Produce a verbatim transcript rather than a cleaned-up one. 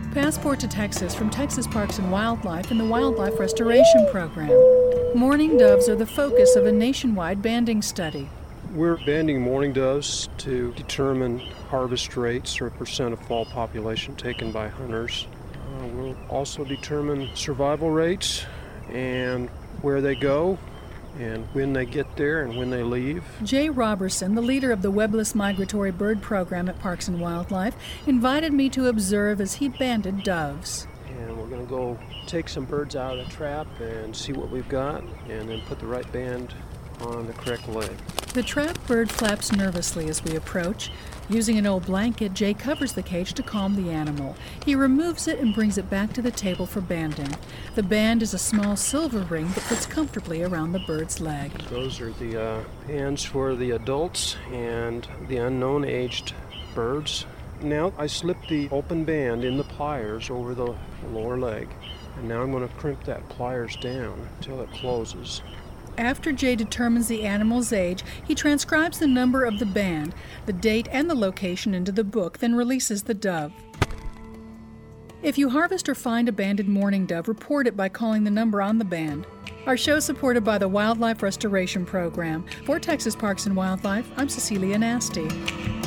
Passport to Texas from Texas Parks and Wildlife and the Wildlife Restoration Program. Mourning doves are the focus of a nationwide banding study. We're banding mourning doves to determine harvest rates or percent of fall population taken by hunters. Uh, we'll also determine survival rates and where they go and when they get there and when they leave. Jay Robertson, the leader of the Webless Migratory Bird Program at Parks and Wildlife, invited me to observe as he banded doves. And we're going to go take some birds out of the trap and see what we've got and then put the right band on the correct leg. The trapped bird flaps nervously as we approach. Using an old blanket, Jay covers the cage to calm the animal. He removes it and brings it back to the table for banding. The band is a small silver ring that fits comfortably around the bird's leg. Those are the uh, bands for the adults and the unknown aged birds. Now I slip the open band in the pliers over the lower leg, and now I'm going to crimp that pliers down until it closes. After Jay determines the animal's age, he transcribes the number of the band, the date, and the location into the book, then releases the dove. If you harvest or find a banded mourning dove, report it by calling the number on the band. Our show is supported by the Wildlife Restoration Program. For Texas Parks and Wildlife, I'm Cecilia Nasty.